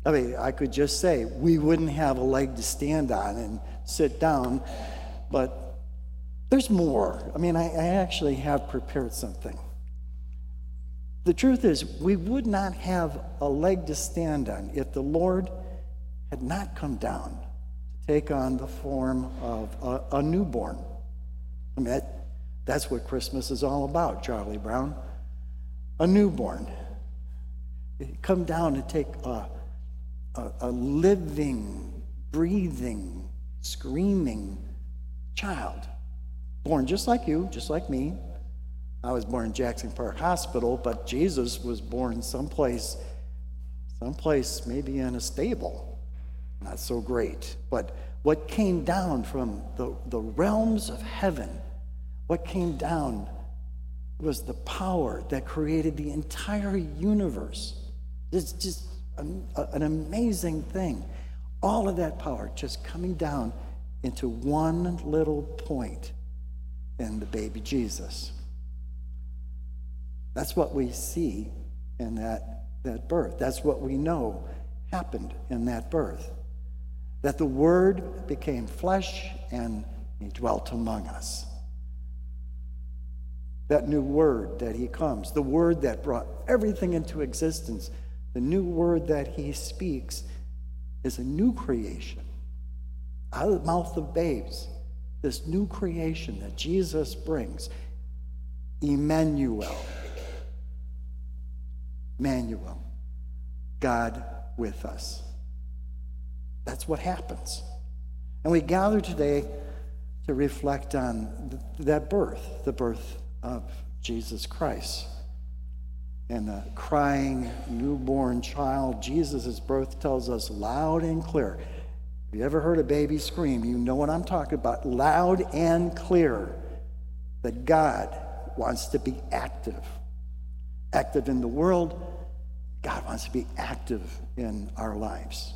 I mean, I could just say we wouldn't have a leg to stand on and sit down, but there's more. I mean, I actually have prepared something. The truth is, we would not have a leg to stand on if the Lord had not come down to take on the form of a newborn. I mean, that's what Christmas is all about, Charlie Brown. A newborn. Come down to take a living, breathing, screaming child, born just like you, just like me. I was born in Jackson Park Hospital, but Jesus was born someplace maybe in a stable. Not so great. But what came down from the realms of heaven, what came down was the power that created the entire universe. It's just an amazing thing. All of that power just coming down into one little point in the baby Jesus. That's what we see in that birth. That's what we know happened in that birth. That the Word became flesh and He dwelt among us. That new Word that He comes, the Word that brought everything into existence, the new Word that He speaks is a new creation. Out of the mouth of babes, this new creation that Jesus brings, Emmanuel, God with us. That's what happens. And we gather today to reflect on that birth, the birth of Jesus Christ. And the crying newborn child, Jesus' birth tells us loud and clear. If you ever heard a baby scream, you know what I'm talking about. Loud and clear that God wants to be active. Active in the world. God wants to be active in our lives.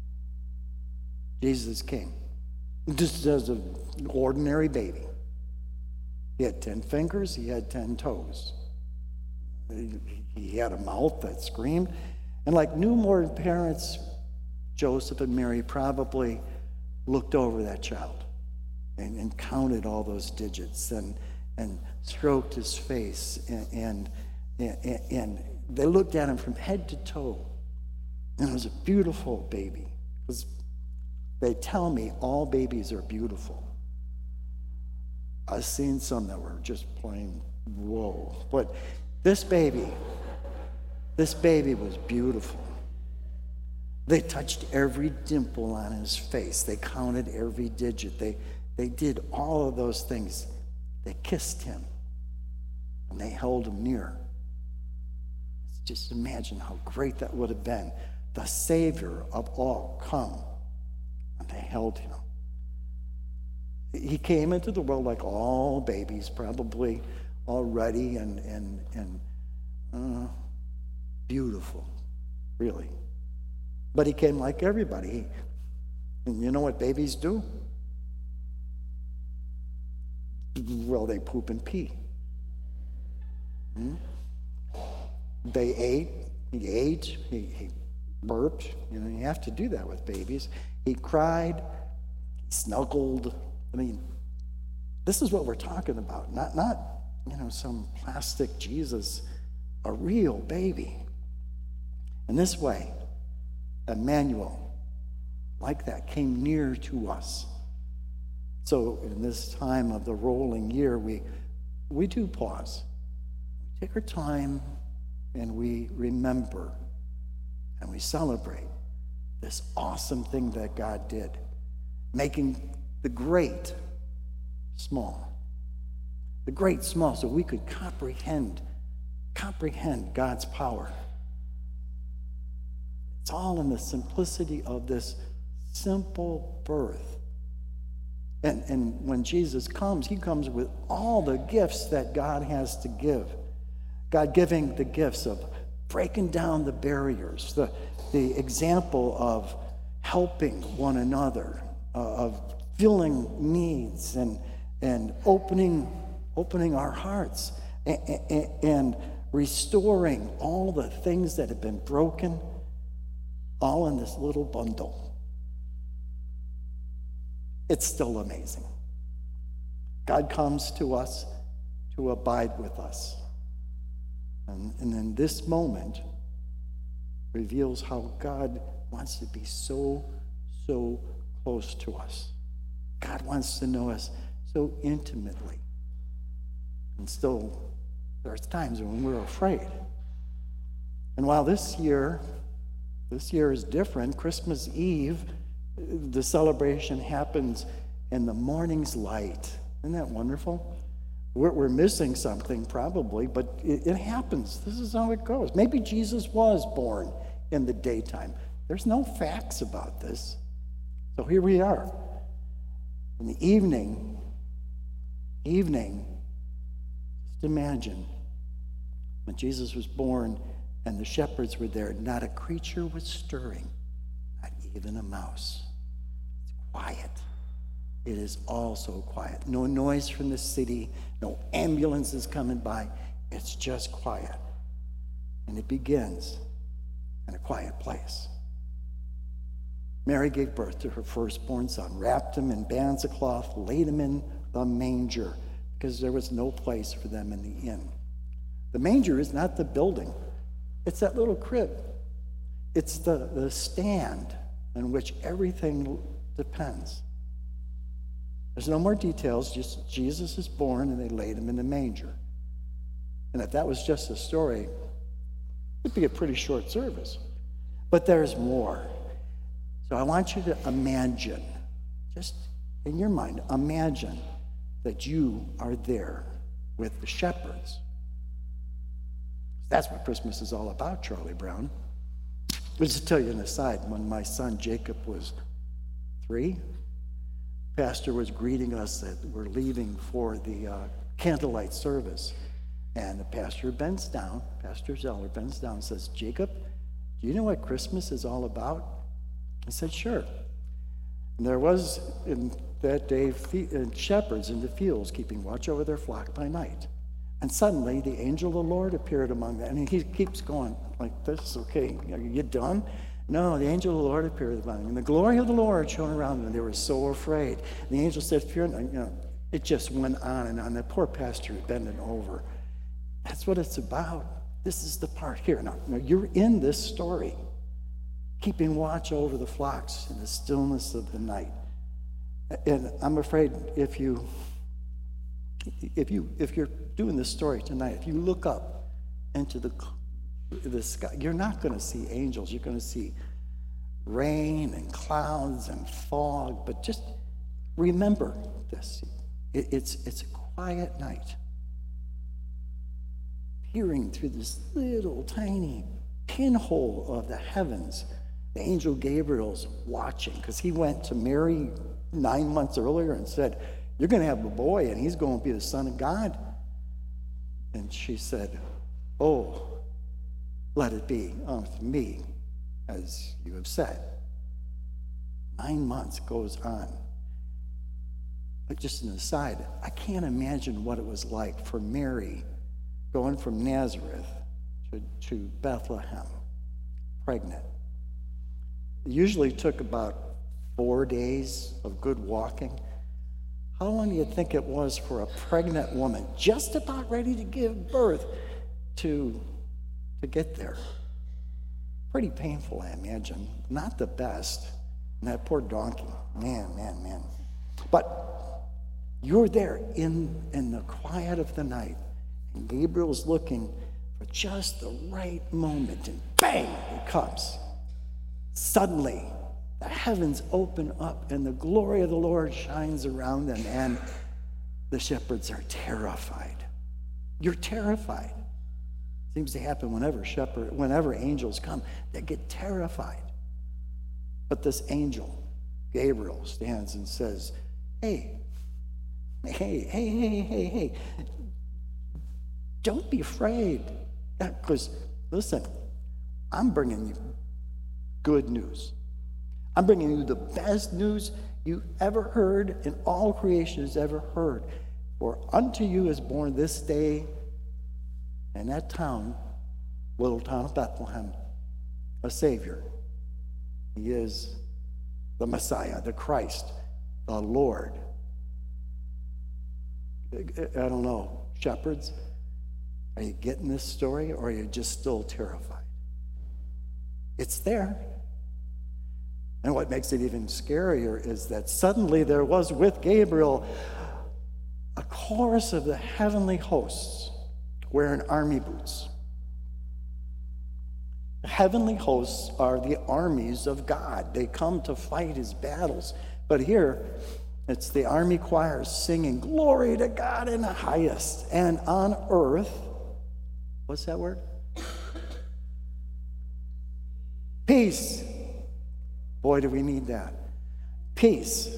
Jesus came just as an ordinary baby. He had 10 fingers, he had 10 toes. He had a mouth that screamed. And like newborn parents, Joseph and Mary probably looked over that child and counted all those digits and stroked his face and they looked at him from head to toe. And it was a beautiful baby. They tell me all babies are beautiful. I've seen some that were just plain whoa. But this baby was beautiful. They touched every dimple on his face. They counted every digit. They did all of those things. They kissed him. And they held him near. Just imagine how great that would have been. The Savior of all come. And they held him. He came into the world like all babies, probably already and beautiful, really. But he came like everybody. And you know what babies do? Well, they poop and pee. They ate, he burped. You know, you have to do that with babies. He cried, he snuggled. I mean, this is what we're talking about. Not some plastic Jesus, a real baby. And this way, Emmanuel, like that, came near to us. So in this time of the rolling year, we do pause. We take our time and we remember and we celebrate this awesome thing that God did, making the great small. The great small, so we could comprehend God's power. It's all in the simplicity of this simple birth. And when Jesus comes, he comes with all the gifts that God has to give. God giving the gifts of breaking down the barriers, the example of helping one another, of filling needs and opening our hearts and restoring all the things that have been broken. all in this little bundle. It's still amazing. God comes to us to abide with us. And in this moment, reveals how God wants to be so close to us. God wants to know us so intimately. And still, there's times when we're afraid. And while this year is different, Christmas Eve, the celebration happens in the morning's light. Isn't that wonderful? We're missing something probably, but it happens. This is how it goes. Maybe Jesus was born in the daytime. There's no facts about this. So here we are. In the evening, just imagine when Jesus was born and the shepherds were there, not a creature was stirring, not even a mouse. It's quiet. It is all so quiet. No noise from the city, no ambulances coming by. It's just quiet. And it begins in a quiet place. Mary gave birth to her firstborn son, wrapped him in bands of cloth, laid him in the manger, because there was no place for them in the inn. The manger is not the building. It's that little crib. It's the stand on which everything depends. There's no more details, just Jesus is born and they laid him in the manger. And if that was just a story, it'd be a pretty short service. But there's more. So I want you to imagine, just in your mind, imagine that you are there with the shepherds. That's what Christmas is all about, Charlie Brown. Just to tell you an aside, when my son Jacob was 3, pastor was greeting us that we're leaving for the candlelight service. And the pastor bends down, Pastor Zeller bends down and says, Jacob, do you know what Christmas is all about? I said, sure. And there was in that day shepherds in the fields keeping watch over their flock by night. And suddenly the angel of the Lord appeared among them. And he keeps going like this, okay, are you done? No, the angel of the Lord appeared among them. And the glory of the Lord shone around them, and they were so afraid. And the angel said, fear not. It just went on and on. That poor pastor bending over. That's what it's about. This is the part here. Now you're in this story, keeping watch over the flocks in the stillness of the night. And I'm afraid if you're doing this story tonight, if you look up into the sky, you're not going to see angels. You're going to see rain and clouds and fog. But just remember this: it's a quiet night. Peering through this little tiny pinhole of the heavens, the angel Gabriel's watching, because he went to Mary 9 months earlier and said, you're going to have a boy and he's going to be the Son of God. And she said, oh, let it be unto me as you have said. 9 months goes on. But just an aside, I can't imagine what it was like for Mary going from Nazareth to Bethlehem, pregnant. It usually took about 4 days of good walking. How long do you think it was for a pregnant woman just about ready to give birth to get there? Pretty painful, I imagine. Not the best. And that poor donkey. Man. But you're there in the quiet of the night. And Gabriel's looking for just the right moment, and bang, it comes. Suddenly, the heavens open up, and the glory of the Lord shines around them, and the shepherds are terrified. You're terrified. Seems to happen whenever angels come, they get terrified. But this angel, Gabriel, stands and says, hey, don't be afraid. Because, listen, I'm bringing you good news. I'm bringing you the best news you ever heard and all creation has ever heard. For unto you is born this day in that town, little town of Bethlehem, a Savior He is the Messiah, the Christ, the Lord. I don't know, shepherds, are you getting this story, or are you just still terrified? It's there. And what makes it even scarier is that suddenly there was with Gabriel a chorus of the heavenly hosts wearing army boots. The heavenly hosts are the armies of God. They come to fight his battles. But here, it's the army choirs singing, "Glory to God in the highest, and on earth," what's that word? Peace. Boy, do we need that. Peace.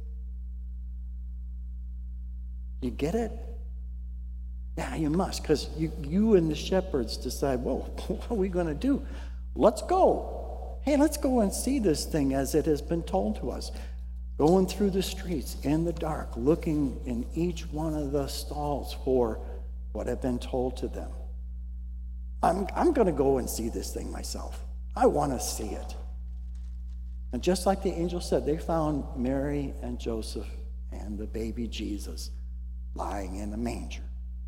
You get it? Yeah, you must, because you and the shepherds decide, well, what are we going to do? Let's go. Hey, let's go and see this thing as it has been told to us. Going through the streets in the dark, looking in each one of the stalls for what had been told to them. I'm going to go and see this thing myself. I want to see it. And just like the angel said, they found Mary and Joseph and the baby Jesus lying in a manger.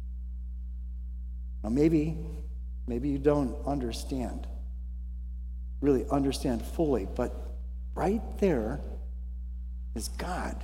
Now maybe you don't really understand fully, but right there is God.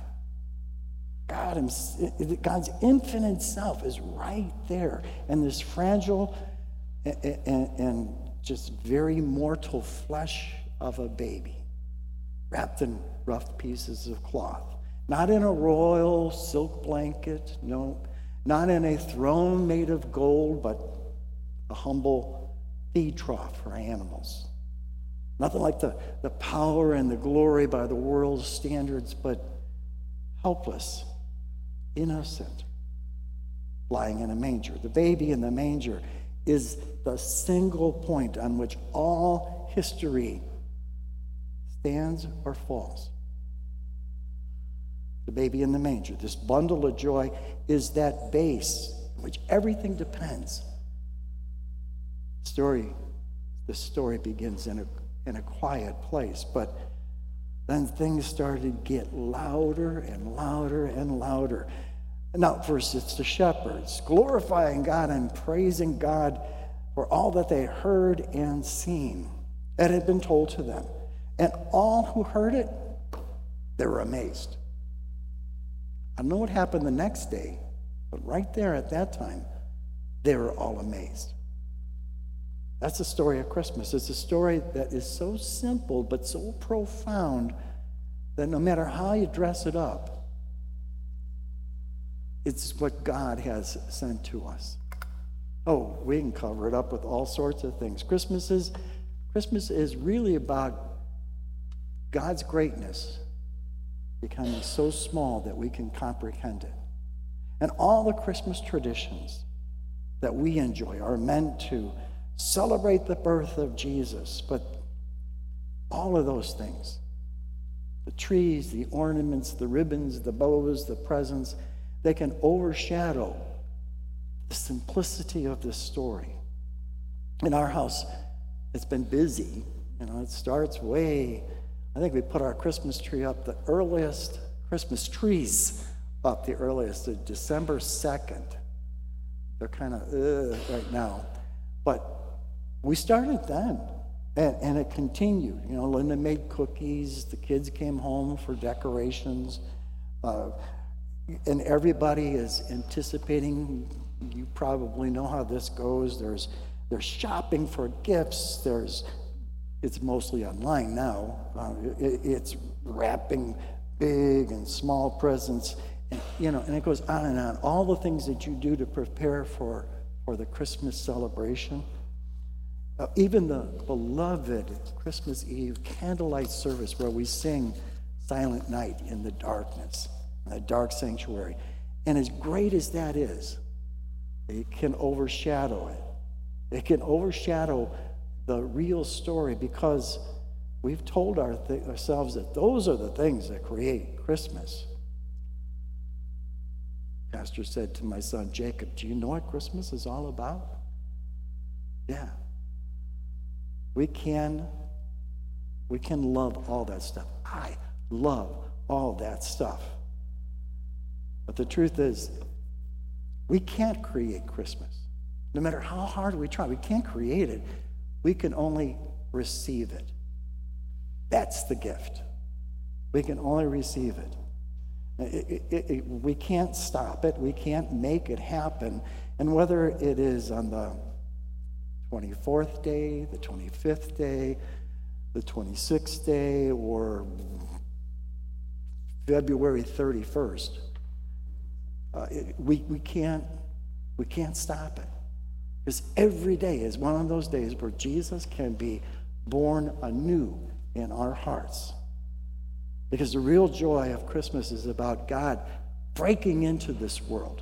God's infinite self is right there. And this fragile and just very mortal flesh of a baby, wrapped in rough pieces of cloth. Not in a royal silk blanket, no. Not in a throne made of gold, but a humble feed trough for animals. Nothing like the power and the glory by the world's standards, but helpless, innocent, lying in a manger. The baby in the manger is the single point on which all history stands or falls. The baby in the manger, this bundle of joy, is that base on which everything depends. The story begins in a quiet place, but then things started to get louder and louder and louder. Now, first it's the shepherds, glorifying God and praising God for all that they heard and seen that had been told to them. And all who heard it, they were amazed. I don't know what happened the next day, but right there at that time, they were all amazed. That's the story of Christmas. It's a story that is so simple but so profound that no matter how you dress it up, it's what God has sent to us. Oh, we can cover it up with all sorts of things. Christmas is really about God's greatness becoming so small that we can comprehend it. And all the Christmas traditions that we enjoy are meant to celebrate the birth of Jesus, but all of those things, the trees, the ornaments, the ribbons, the bows, the presents, they can overshadow the simplicity of this story. In our house, it's been busy. It starts I think we put our Christmas tree up the earliest, Christmas trees up the earliest, December 2nd. They're kind of right now. But we started then, and it continued. Linda made cookies. The kids came home for decorations. And everybody is anticipating. You probably know how this goes. There's shopping for gifts. It's mostly online now. It's wrapping big and small presents, and it goes on and on. All the things that you do to prepare for the Christmas celebration. Even the beloved Christmas Eve candlelight service where we sing Silent Night in the darkness, in the dark sanctuary. And as great as that is, it can overshadow it. It can overshadow the real story because we've told ourselves that those are the things that create Christmas. Pastor said to my son Jacob, "Do you know what Christmas is all about?" Yeah. We can We can love all that stuff. I love all that stuff. But the truth is, we can't create Christmas. No matter how hard we try, we can't create it. We can only receive it. That's the gift. We can only receive it. We can't stop it. We can't make it happen. And whether it is on the 24th day, the 25th day, the 26th day, or February 31st, we can't stop it. Because every day is one of those days where Jesus can be born anew in our hearts. Because the real joy of Christmas is about God breaking into this world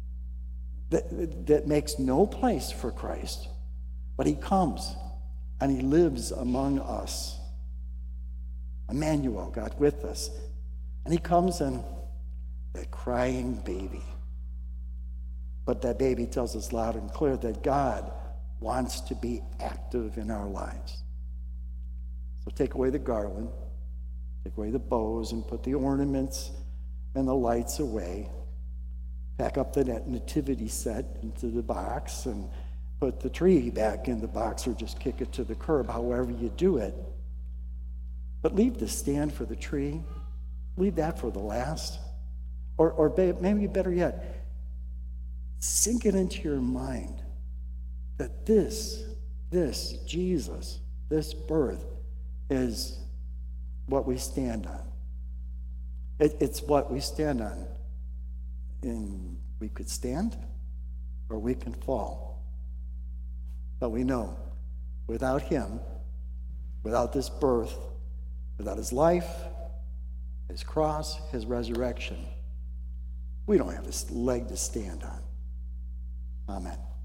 that makes no place for Christ, but he comes and he lives among us. Emmanuel, God with us. And he comes in a crying baby. But that baby tells us loud and clear that God wants to be active in our lives. So take away the garland, take away the bows, and put the ornaments and the lights away. Pack up the nativity set into the box and put the tree back in the box, or just kick it to the curb, however you do it. But leave the stand for the tree. Leave that for the last. Or maybe better yet, sink it into your mind that this Jesus, this birth is what we stand on. It's what we stand on. And we could stand or we can fall. But we know without him, without this birth, without his life, his cross, his resurrection, we don't have this leg to stand on. Amen.